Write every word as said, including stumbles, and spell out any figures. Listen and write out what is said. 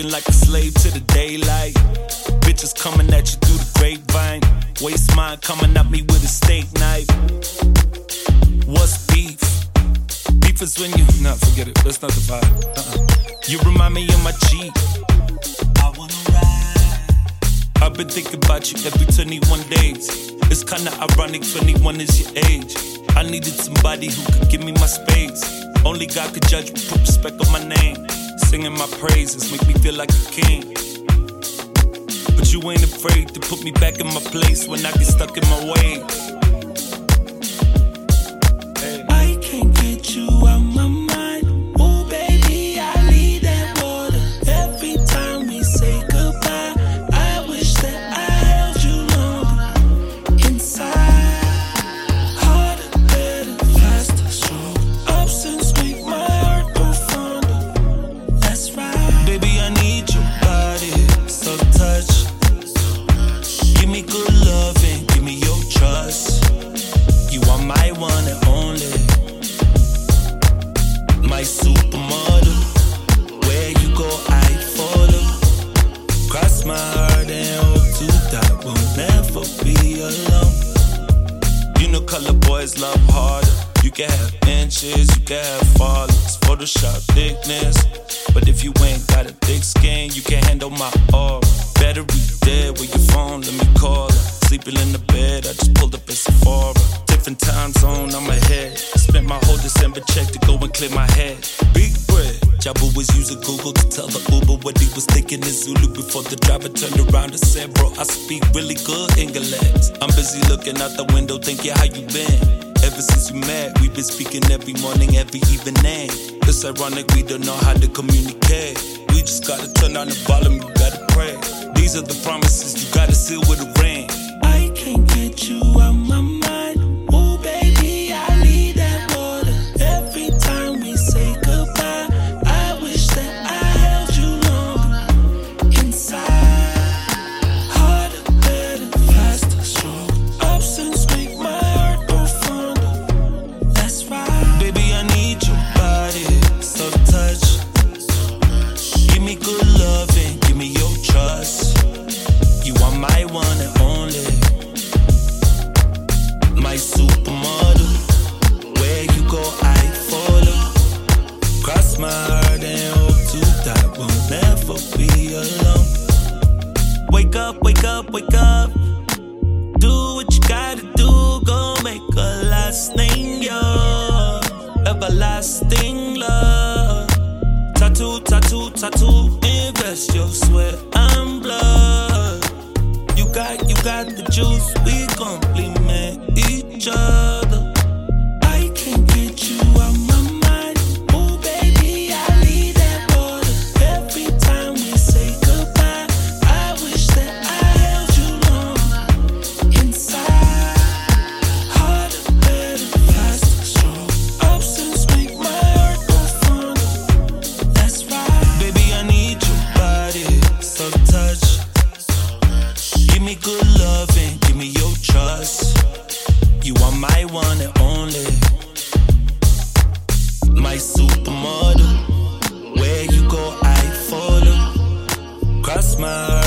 working like a slave to the daylight. Bitches coming at you through the grapevine. Waste mine coming at me with a steak knife. What's beef? Beef is when you... Nah, forget it, that's not the vibe. Uh-uh. You remind me of my Jeep. I wanna ride. I've been thinking about you every twenty-one days. It's kinda ironic, twenty-one is your age. I needed somebody who could give me my space. Only God could judge me, put respect on my name. Singing my praises make me feel like a king. But you ain't afraid to put me back in my place when I get stuck in my ways. Hey. I can't get you out my mind. Oh baby, I need that water. Every time we say goodbye, I wish that I held you longer. Inside, harder, better, faster, stronger. Options make my heart go fonder. That's right. Baby, I need your body, so touch. Give me good loving, give me your trust. You are my one and only, my supermodel. Where you go, I follow. Cross my heart and hope to die, we'll never be alone. You know color boys love harder. You can have inches, you can have fallers, Photoshop thickness. But if you ain't got a thick skin, you can't handle my aura. Battery dead with your phone, let me call her. Sleeping in the bed, I just pulled up at Sephora. Different time zone on my head. Spent my whole December check to go and clear my head. Big bread. Jabu was using Google to tell the Uber what he was thinking in Zulu before the driver turned around and said, bro, I speak really good English. I'm busy looking out the window thinking how you been. Ever since we met, we've been speaking every morning, every evening. It's ironic we don't know how to communicate. We just gotta turn on the volume, you gotta pray. These are the promises you gotta seal with a ring. I can't get you out my mind. Oh baby, I need that water. Every time we say goodbye, I wish that I held you longer. Inside, harder, better, faster, stronger. Options make my heart go fonder. That's right. Baby, I need your body, so touch. Give me good loving, give me your trust. You are my one and only, my supermodel. Where you go, I follow. Cross my heart and hope to die, we'll never be alone. Wake up, wake up, wake up. Do what you gotta do, go make a lasting, yo. Everlasting love. Tattoo, tattoo, tattoo. Invest your sweat and blood. You got, you got the juice, we complement each other. I can't get you out my mind. Oh baby, I need that water. Every time we say goodbye, I wish that I held you longer. Inside, harder, better, faster, stronger. Options make my heart go fonder. That's right. Baby, I need your body, so touch. Give me good loving, give me your trust. You are my one and only, my supermodel. Where you go, I follow. Cross my